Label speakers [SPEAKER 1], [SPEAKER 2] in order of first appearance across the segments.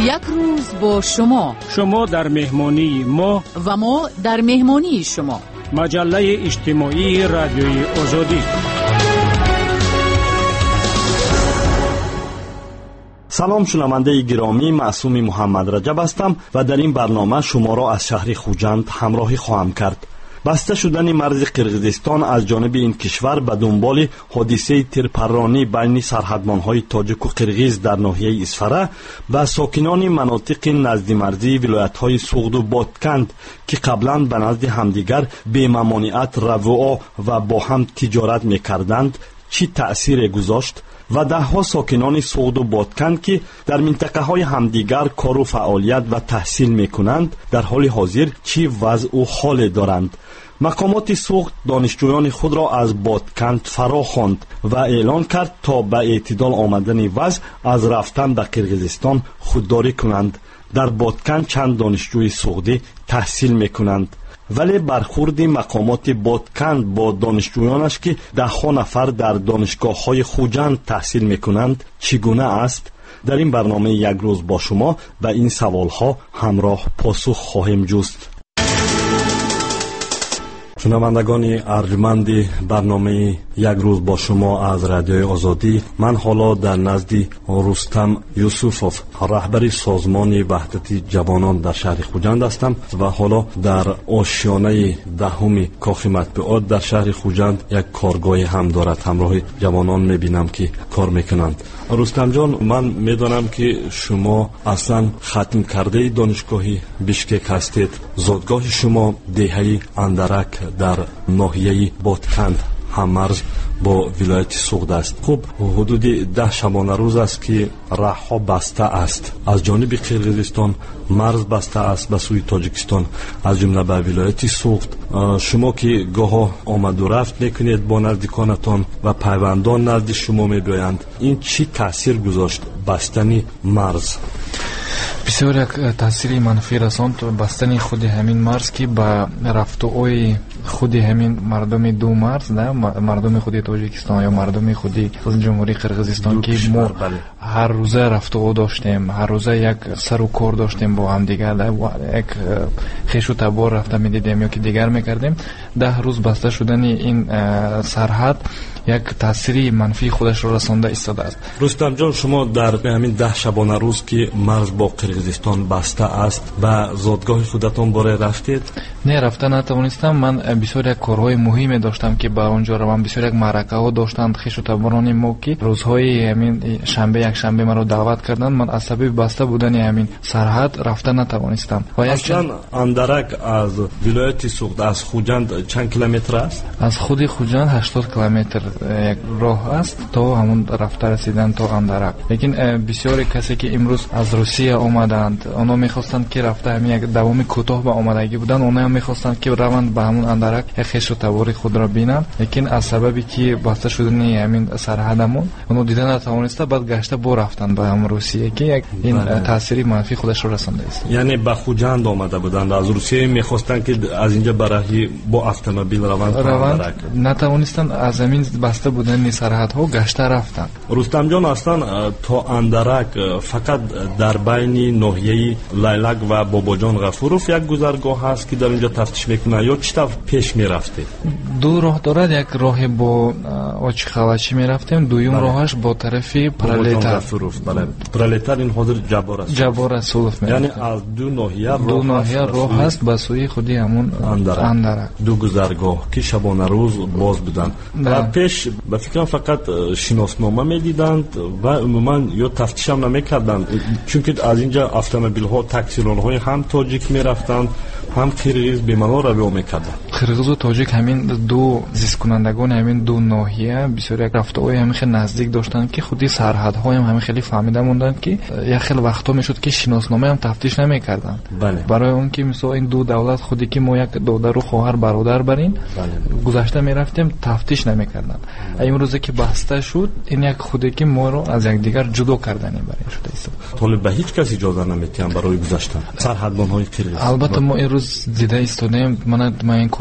[SPEAKER 1] یک روز با شما
[SPEAKER 2] در مهمانی ما
[SPEAKER 1] و ما در مهمانی شما.
[SPEAKER 2] مجله اجتماعی رادیوی آزادی.
[SPEAKER 3] سلام شنونده گرامی، معصوم محمد رجب هستم و در این برنامه شما را از شهر خوجند همراهی خواهم کرد. بسته شدن مرز قرغیزستان از جانب این کشور به دنبال حادثه تیرپرانی بین سرحدمانهای تاجیک و قرغیز در ناحیه اسفره و ساکنان مناطق نزد مرزی ولایت‌های سوغد و بادکند که قبلا به نزد همدیگر به ممانعت رفوع و با هم تجارت می‌کردند چی تأثیر گذاشت و ده‌ها ساکنان سوغد و بادکند که در منطقه‌های همدیگر کار و فعالیت و تحصیل می‌کنند در حال حاضر چی وضع و حال دارند. مقامات سوغد دانشجویان خود را از بادکند فرا خواند و اعلان کرد تا به اعتدال آمدن وضع از رفتن به قرغیزستان خودداری کنند. در بادکند چند دانشجوی سوغدی تحصیل می‌کنند، ولی برخورد مقامات بادکند با دانشجویانش که ده‌ها نفر در دانشگاه‌های خوجند تحصیل می‌کنند چگونه است؟ در این برنامه یک روز با شما به این سوال‌ها همراه پاسخ خواهیم جست. شنوندگان ارجمند برنامه یک روز با شما از رادیوی آزادی، من حالا در نزد رستم یوسفوف، رهبر سازمان وحدت جوانان در شهر خوجند هستم و حالا در آشیانه دهم کاخ مطبوعات در شهر خوجند یک کارگاهی هم دارد. همراه جوانان میبینم که کار میکنند. رستم جان، من میدانم که شما اصلا ختم کرده دانشگاهی بیشکک هستید. زادگاه شما دهه اندرک در ناحیه بادکند هممرز با ولایت سوغد است. خب حدود 10 شبانه روز است که راهها بسته است. از جانب قرغیزستان مرز بسته است به سوی تاجیکستان، از جمله به ولایت سوغد. شما که گاه آمد و رفت میکنید با نزدیکانتان و پیوندان نزد شما میبایند، این چی تاثیر گذاشت بستن مرز؟
[SPEAKER 4] بسیار یک تاثیر منفی رساند بستن خود همین مرز که به رفتوهای خود همین مردم دو مرز، نه مردم خود تاجیکستان یا مردم خود جمهوری قرغیزستان که ما هر روزه رفتو داشتیم، هر روزه یک سر و کار داشتیم با هم دیگر، یک خیش و تبار رفته میدیدیم یا که دیگر میکردیم. 10 روز بسته شدن این سرحد یک تاثیری منفی خودش را رسانده ایستاده است.
[SPEAKER 3] رستم جان، شما در همین 10 شبانه روز که مرز با قرغیزستان بسته است به زادگاه خودتان باره رفتید؟
[SPEAKER 4] نه، رفته نتوانستم. من بسیار یک کارهای مهمی داشتم که با اونجا روم. بسیار یک معرکه ها داشتند خیش و تباران ما که روزهای همین شنبه یک شنبه مرا دعوت کردند. من از سبب بسته بودن همین سرحد رفته نتوانستم.
[SPEAKER 3] اصلا اندرک از ولایت سوغد از خوجند چند کیلومتر است؟
[SPEAKER 4] از خود خوجند 80 کیلومتر یک راه است تا همون رفته رسیدن تا اندرک. لیکن بسیاری کسی که امروز از روسیه آمدند، اونا میخواستند که رفته همین یک دوام کوتاه به آمدگی بودن، اونا هم میخواستند که روند به همون اندرک یک خیش و تبار خود را بینن. لیکن از سببی که بسته شدن همین سرحدمون اونا دیدن نتوانسته، بعد گشته با رفتن به همون روسیه که یک این تاثیری منفی خودش را رسانده است.
[SPEAKER 3] یعنی به خوجند آمده بودند، از روسیه میخواستند که از اینجا برای با اتومبیل روند نتوانستند، از همین بسته بودن سرحدها گشته رفتن. رستم جان، اصلا تا اندرک فقط در بین ناحیه لیلک و باباجان غفوروف یک گذرگاه هست که در اینجا تفتیش میکنه یا چطور پیش میرفته؟
[SPEAKER 4] دو راه دارد. یک راه با آچی خلچی میرفتیم، دویم راهش با طرف پرلیتر.
[SPEAKER 3] بله، پرلیتر این حاضر جبار سولف
[SPEAKER 4] یعنی
[SPEAKER 3] از دو ناحیه
[SPEAKER 4] راه هست به سوی خودی همون اندرک.
[SPEAKER 3] دو گذرگاه که شبانه روز باز بودن و پیش به فکرم فقط شناسنامه میدیدند و عموما یا تفتیش هم نمیکردند، چون که از اینجا اتومبیل ها تاکسیران های هم تاجیک میرفتند هم قرغیز به منا رو میکردند.
[SPEAKER 4] قرغیز و تاجیک همین دو زیست کنندگان همین دو ناحیه بسیار یک رفتارهای همین خیلی نزدیک داشتند که خودی سرحدهای هم همین خیلی فهمیده موندند که یک خیلی وقتا میشد که شناسنامه هم تفتیش نمیکردند. برای اون که مثلا این دو دولت خودی که ما یک دادر و خواهر برادر برین گذشته میرفتیم تفتیش نمیکردند. امروزه که بسته شد این یک خودی که ما رو از یک دیگر جدا کردن برای شده است.
[SPEAKER 3] طالب به هیچ کسی اجازه نمیدن برای گذشتن سرحدبان‌های قرغیز.
[SPEAKER 4] البته ما این روز دیده ایستادیم، من این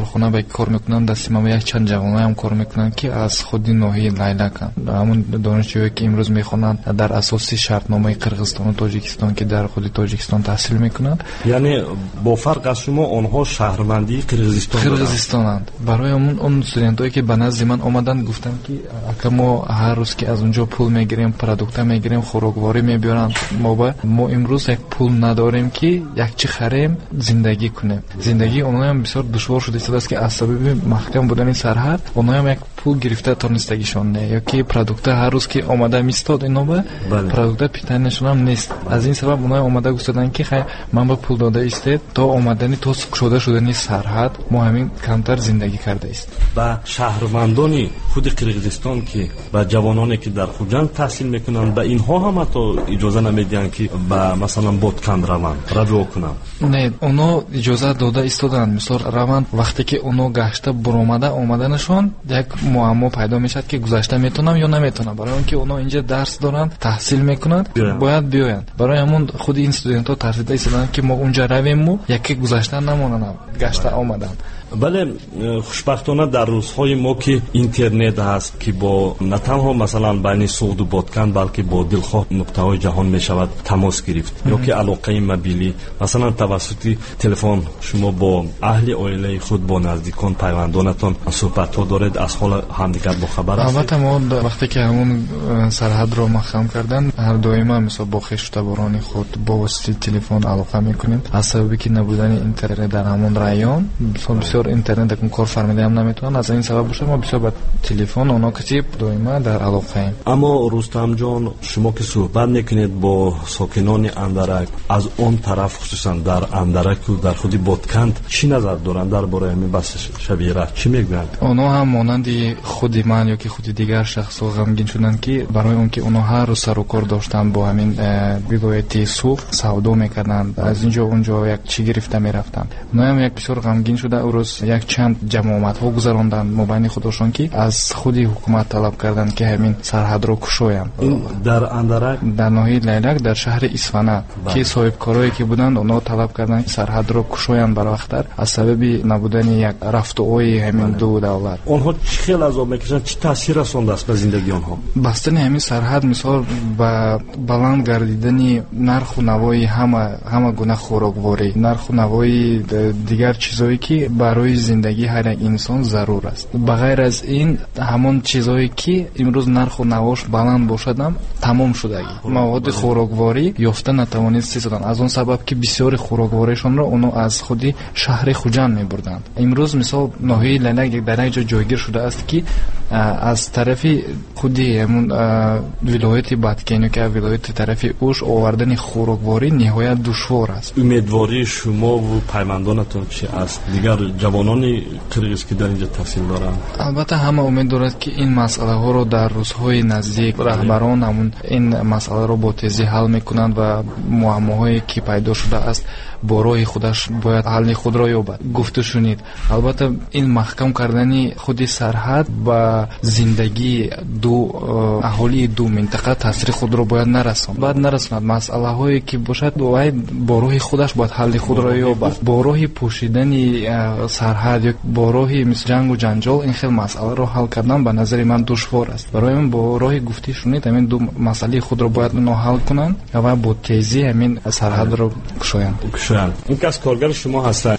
[SPEAKER 4] корхона ба кор мекунанд, дасти ма як чанд ҷавонҳо ҳам кор мекунанд ки аз худи ноҳияи Лайлаканд. ҳамун донишҷӯе ки имрӯз мехонанд дар асоси шартномаи Қирғизистону Тоҷикистон ки дар худи Тоҷикистон таҳсил мекунанд.
[SPEAKER 3] яъне бо фарқ аз шумо онҳо шаҳрвандии Қирғизистонанд.
[SPEAKER 4] барои он студентое ки ба назди ман омаданд гуфтанд ки ака мо ҳар рӯз ки аз унҷо пул мегирем, продукта мегирем, хӯрокворӣ мебиёранд, мо имрӯз як пул надорем ки якчи харем зиндагӣ кунем. зиндагии онҳо ҳам бисёр душвор шуда истодааст ки аз сабаби маҳкам будани сарҳад онҳо ҳам як пул гирифта тонистагишон не, ёки продукта ҳар рӯз ки омада мистод иноба продукта питаниашон ҳам нест. аз ин сабаб онҳо омада гуфтаданд ки хай ман ба пул дода истед то омадани то кушода шудани сарҳад мо ҳамин камтар зиндагӣ карда ист.
[SPEAKER 3] ба шаҳрвандони худи Қирғизистон ки ба ҷавононе ки дар Хуҷанд таҳсил мекунанд ба инҳо ҳам ҳатто иҷоза намедиҳанд ки ба масалан Ботканд раванд, раҷоъ кунанд?
[SPEAKER 4] Не, онҳо иҷоза дода истоданд. мисол раванд вақте ки онҳо гашта буромада омаданашон як муаммо пайдо мешавад ки гузашта метонам ё наметонам. барои он ки онҳо инҷа дарс доранд, таҳсил мекунанд, бояд биёянд. барои ҳамон худи ин студентҳо тарсида истоданд ки мо унҷа равему яке гузашта намонанд, гашта омаданд.
[SPEAKER 3] бале хушбахтона дар рӯзҳои мо ки интернет ҳаст ки бо на танҳо масалан байни Суғду Ботканд балки бо дилхоҳ нуқтаҳои ҷаҳон мешавад тамос гирифт ё ки алоқаи мобилӣ масалан тавассути телефон шумо бо аҳли оилаи худ бо наздикон пайвандонатон суҳбатҳо доред, аз ҳоли ҳамдигар бохабар ҳастед?
[SPEAKER 4] албатта мо вақте ки ҳамун сарҳадро маҳкам кардан ҳар доима мисол бо хештаборони худ бо воситаи телефон алоқа мекунем. аз сабаби ки набудани интернет дар ҳамон район бисёр интернет акун кор фармида ҳам наметавонад, аз ин сабаб бошад мо бисёр ба телефон оно кати доима дар алоқаем.
[SPEAKER 3] аммо рустамҷон, шумо ки суҳбат мекунед бо сокинони Андарак, аз он тараф хусусан дар Андараку дар худи Ботканд чӣ назар доранд дар бораи ҳамин баҳси шабира? чӣ мегӯянд?
[SPEAKER 4] онҳо ҳам монанди худи ман ёки худи дигар шахсҳо ғамгин шуданд ки барои он ки онҳо ҳар рӯз сару кор доштанд бо ҳамин вилояти Суғ савдо мекарданд, аз инҷо унҷо як чӣ гирифта мерафтанд. онҳо ҳам як бисёр ғамгин шуда урӯз як чанд ҷамоатҳо гузаронданд мобайни худошон ки аз худи ҳукумат талаб карданд ки ҳамин сарҳадро кушоянд.
[SPEAKER 3] дар Андарак,
[SPEAKER 4] дар ноҳияи Лайлак, дар шаҳри Исфана ки соҳибкорое ки буданд онҳо талаб карданд сарҳадро кушоянд барвақтар аз сабаби набудани як рафтуои ҳамин ду давлат.
[SPEAKER 3] онҳо чӣ хел азоб мекашанд, чӣ таъсир расондааст ба зиндагии онҳо?
[SPEAKER 4] бастани ҳамин сарҳад мисол ба баланд гардидани нарху навои ҳама гуна хӯрокворӣ, нарху навои дигар чизое ки барои зиндагии ҳар як инсон зарур аст. ба ғайр аз ин ҳамон чизое ки имрӯз нарху навош баланд бошадам тамом шудагӣ маводи хӯрокворӣ ёфта натавонист истоданд. аз он сабаб ки бисёри хӯрокворишонро онҳо аз худи шаҳри Хуҷанд мебурданд. имрӯз мисол ноҳияи Лайлак дар як ҷо ҷойгир шудааст ки аз тарафи худи ҳамон вилояти Баткен ки вилояти тарафи Уш овардани хӯрокворӣ ниҳоят душвор аст.
[SPEAKER 3] умедвории шумо ву пайвандонатон чӣ аст? дигар ҷавонони қирғиз ки дар инҷа таҳсил доранд?
[SPEAKER 4] албатта ҳама умед дорад ки ин масъалаҳоро дар рӯзҳои наздик раҳбарон ҳамун ин масъаларо бо тезӣ ҳал мекунанд ва муаммоҳое ки пайдо шудааст бо роҳи худаш бояд ҳалли худро ёбад. гуфту шунид, албатта ин маҳкам кардани худи сарҳад ба зиндагии аҳолии ду минтақа таъсири худро бояд нарасонад. масъалаҳое ки бошад вай бо роҳи худаш бояд ҳалли худро ёбад. бо роҳи пӯшидани сарҳад ё бо роҳи ҷангу ҷанҷол ин хел масъаларо ҳал кардан ба назари ман душвор аст. барои ман бо роҳи гуфтӣ шунид ҳамин ду масъалаи худро бояд онҳо ҳал кунанд ва бо тезӣ ҳамин сарҳадро кушоянд.
[SPEAKER 3] ин кас коргари шумо ҳастад?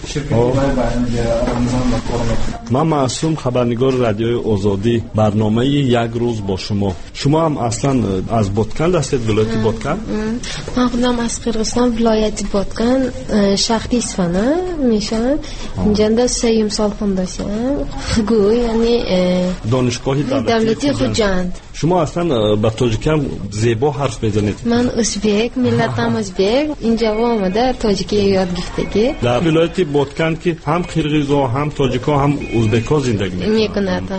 [SPEAKER 3] ман Маъсум, хабарнигори радиои Озодӣ, барномаи як рӯз бо шумо. шумо ҳам аслан аз Ботканд ҳастед, вилояти Ботканд?
[SPEAKER 5] ман худам аз Қирғизистон, вилояти Ботканд, шаҳри Исфана мешавам. инҷанда 3 сол хондасиам. гӯ яъне
[SPEAKER 3] донишгоҳи
[SPEAKER 5] давлати Хуҷанд.
[SPEAKER 3] шумо аслан ба тоҷикиам зебо ҳарф мезанед?
[SPEAKER 5] ман ӯзбек, миллатам ӯзбек. инҷаво омада тоҷикия ёд гирифтагӣ.
[SPEAKER 3] дар вилояти Ботканд ки ҳам қирғизҳо, ҳам тоҷикҳо, ҳам ӯзбекҳо зиндагӣ мекунанд.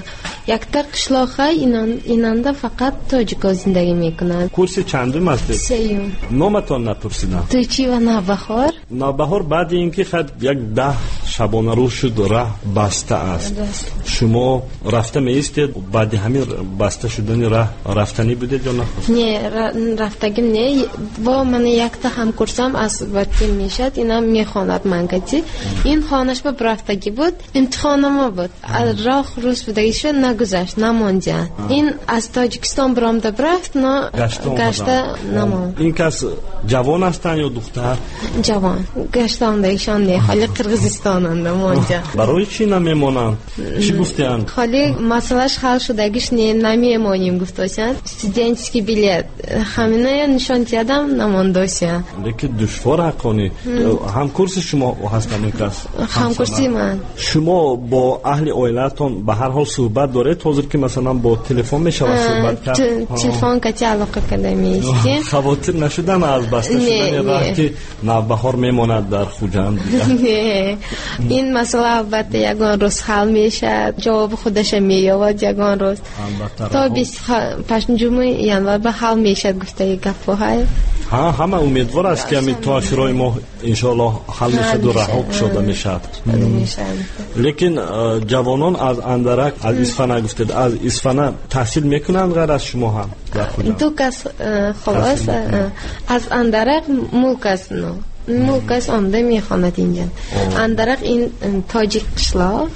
[SPEAKER 5] якта qishloqqa inanda faqat tojiklar zindagi میکنند.
[SPEAKER 3] کورس چندم هستید؟
[SPEAKER 5] سیوم.
[SPEAKER 3] نامتان نپرسیدم.
[SPEAKER 5] تویچی و نوبهار.
[SPEAKER 3] نوبهار بعد اینکه خد یک 10 شبانه روز شد راه بسته است. شما رفته میستید بعد همین بسته شدن راه رفتنی بودید یا نه؟
[SPEAKER 5] نه رفتگیم نه. با من یکتا همکورسم از وقتی میشد اینا میخواند منگتی. این خانش با رفتگی بود. امتحانم بود. راه روز بودگی شد نگذشت نمانجا. این از تاجیکستان برآمده برفت نه گشته نمان.
[SPEAKER 3] این کس جوان هستن یا دختر؟
[SPEAKER 5] جوان. گشتم دیشان نه. خالی قرغیزستانند مانجا.
[SPEAKER 3] برای چی نمیمونن؟ چی گفتن؟
[SPEAKER 5] خالی مسئلهش حل شدگیش نمیمونیم گفتاشن. استودنتسکی بلیت همینه نشان دادم نمانداشن.
[SPEAKER 3] لیکن دشوار کنی. همکورس شما هستن این کس؟
[SPEAKER 5] همکورسی من.
[SPEAKER 3] شما با اهل عائلتون به هر حال صحبت داره تا که مثلا با تلفن میشه صحبت کرد؟
[SPEAKER 5] تلفن کتی علاقه کرده میشیم.
[SPEAKER 3] خواطر نشدن از بسته شدن راه که نوبهار میماند در خوجند؟
[SPEAKER 5] نه این مسئله البته یگان روز حل میشه. جواب خودش میاد یگان روز تا 25 ینور به حل میشه گفته گپ‌های.
[SPEAKER 3] همه امیدوار است که همین تا آخرای ماه انشالله حل میشه و رها شده میشه. لیکن جوانان از اندرک از اصفهان گفتید از اصفهان تحصیل میکنند غیر از شما هم در خوجند؟
[SPEAKER 5] دو کس خلاص از اندرک ملکس نو ملکس آمده میخواند اینجا. اندرک این تاجیک قشلاق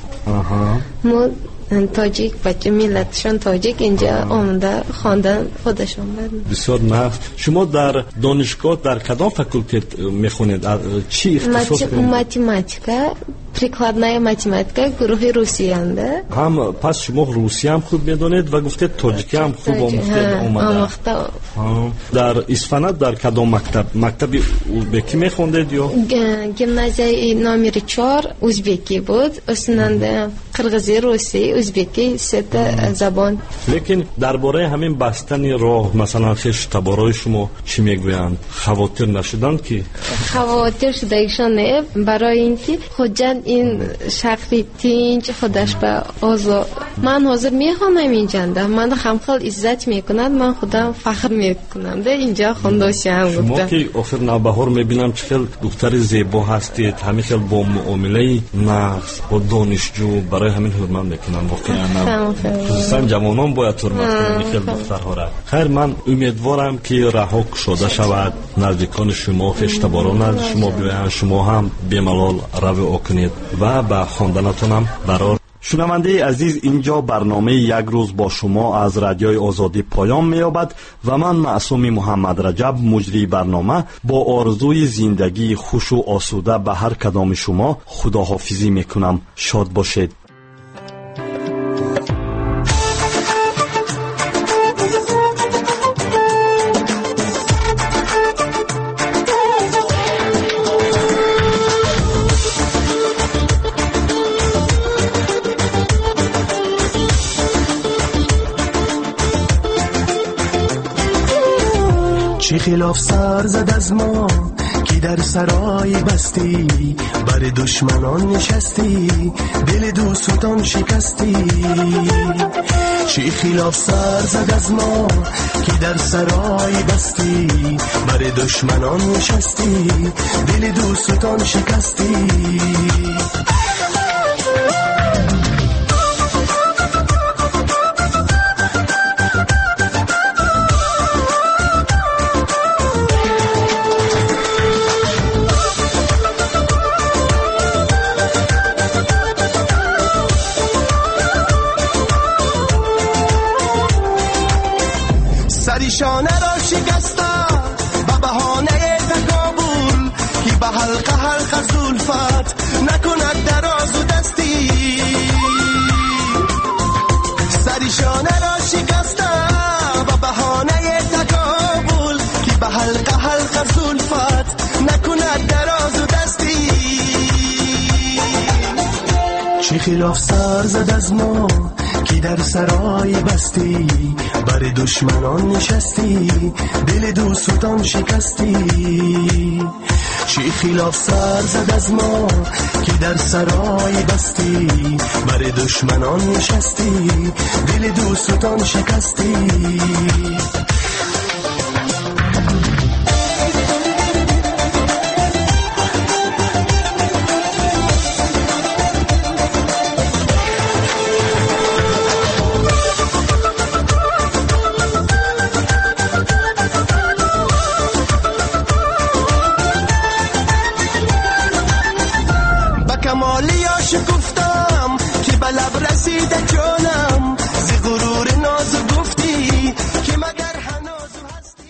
[SPEAKER 5] تاجیک بچه ملتشان تاجیک اینجا آمده خواندن خودشان بود.
[SPEAKER 3] بسیار نفت. شما در دانشگاه در کدام فاکولته میخونید؟ چی اختصاص کنید؟
[SPEAKER 5] ماتماتیکا прикладная математика گروه روسی انده.
[SPEAKER 3] هم پس شما روسی هم خوب میدونید و گفتید تاجیکی هم خوب آموخته. در اصفهان در کدام مکتب ازبکی میخوندید یا؟
[SPEAKER 5] گیمنازیای نامیر 4 ازبکی بود. اصلا قرغیزی روسی ازبکی سه زبان.
[SPEAKER 3] لیکن درباره همین بستن راه مثلا خیش تبارای شما چی میگویند؟ خواطر نشدن کی؟
[SPEAKER 5] خواطر شدگیشان نه برای اینکه خودجان این شخصی تینج خودش به آزاد. من حاضر میخوانم اینجا من هم خیلی عزت میکنم. من خودم فخر میکنم ده اینجا خونداشم.
[SPEAKER 3] شما که آخر نوبهار میبینم چقدر دختر زیبا هستید. همین خیلی با معامله نفس با دانشجو برای همین حرمت میکنم واقعا. خصوصا جوانان باید حرمت کنن خیلی دخترها را. خیر من امیدوارم که رها شده شود. نزدیکان شما خشتباران از شما بیاین شما هم بی‌ملال رو کنید و به خواندنتون هم برار. شنونده عزیز اینجا برنامه یک روز با شما از رادیوی آزادی پایان می‌یابد و من معصوم محمد رجب مجری برنامه با آرزوی زندگی خوش و آسوده به هر کدام شما خداحافظی میکنم. شاد باشید.
[SPEAKER 6] چی خلاف سر زد از ما که در سرای بستی بر دشمنان نشستی دل دوستان شکستی. چی خلاف سر زد از ما که در سرای بستی بر دشمنان نشستی دل دوستان شکستی.
[SPEAKER 7] سریشانه را شکسته و بهانه تکابل که به حلقه زلفت نکند دراز و دستی. سریشانه را شکسته و بهانه تکابل که به حلقه زلفت نکند دراز و دستی.
[SPEAKER 6] چی خلاف سر زد از ما که در سرای بستی بر دشمنان نشستی دل دوستان شکستی. چی خلاف سر زد از ما که در سرای بستی، بر دشمنان نشستی، دل دوستان شکستی.